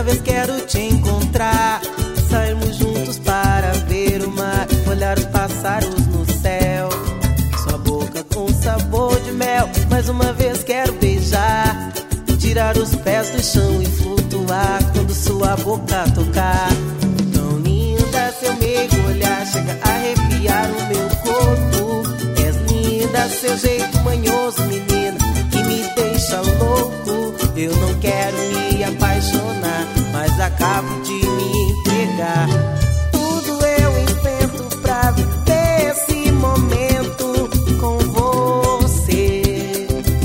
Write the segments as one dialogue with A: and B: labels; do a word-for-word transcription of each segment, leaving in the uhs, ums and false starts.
A: vez quero te encontrar, sairmos juntos para ver o mar, olhar os pássaros no céu, sua boca com sabor de mel. Mais uma vez quero beijar, tirar os pés do chão e flutuar quando sua boca tocar. Tão linda, seu meigo olhar chega a arrepiar o meu corpo. És linda, seu jeito manhoso, menina, que me deixa louco. Eu não quero me apaixonar, mas acabo de me entregar. Tudo eu enfrento pra viver esse momento com você.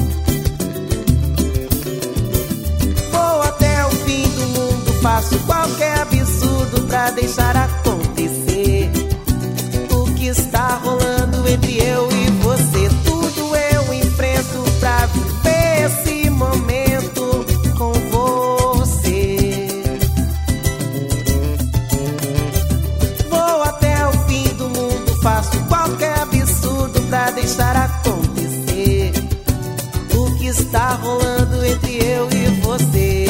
A: Vou até o fim do mundo, faço qualquer absurdo pra deixar acontecer o que está rolando entre eu e você. Tudo eu enfrento pra viver esse momento com você. Vou até o fim do mundo, faço qualquer absurdo pra deixar acontecer o que está rolando entre eu e você.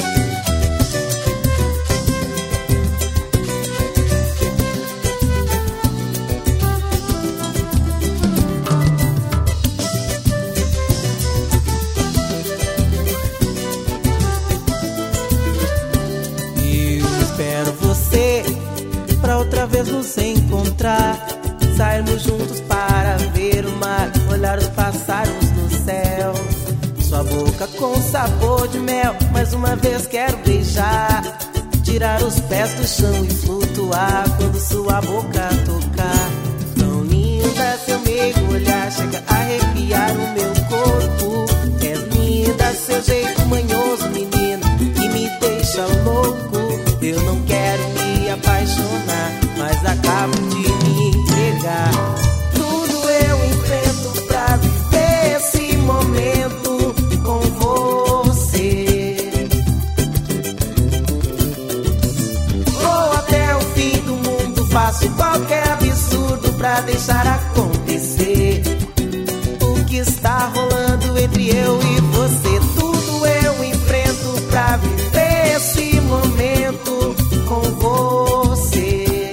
A: Pra outra vez nos encontrar, sairmos juntos para ver o mar, olhar os pássaros no céu, sua boca com sabor de mel. Mais uma vez quero beijar, tirar os pés do chão e flutuar quando sua boca tocar. Tão linda, seu meigo olhar chega a arrepiar o meu corpo. És linda, seu jeito manhoso, menina, que me deixa louco. Eu não quero me apaixonar, mas acabo de me entregar. Tudo eu enfrento pra viver esse momento com você. Vou até o fim do mundo, faço qualquer absurdo pra deixar acontecer o que está rolando entre eu e você. Tudo eu enfrento pra viver esse momento com você.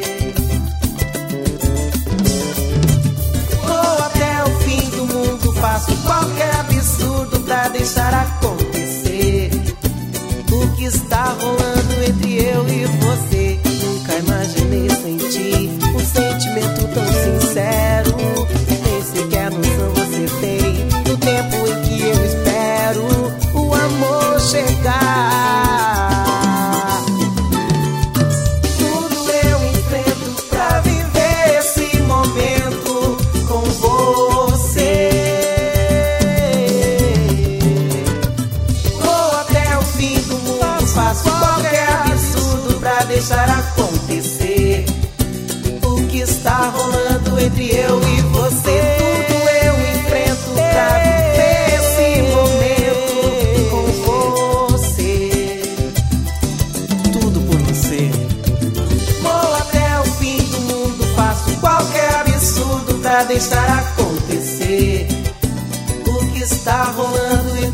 A: Vou até o fim do mundo, faço qualquer absurdo pra deixar acontecer o que está rolando entre eu e você. Nunca imaginei sentir um sentimento tão sincero, nem sequer noção você tem do tempo em que eu espero o amor chegar. Deixar acontecer o que está rolando entre eu e você. Tudo eu enfrento pra viver esse momento com você. Tudo por você. Vou até o fim do mundo, faço qualquer absurdo pra deixar acontecer o que está rolando entre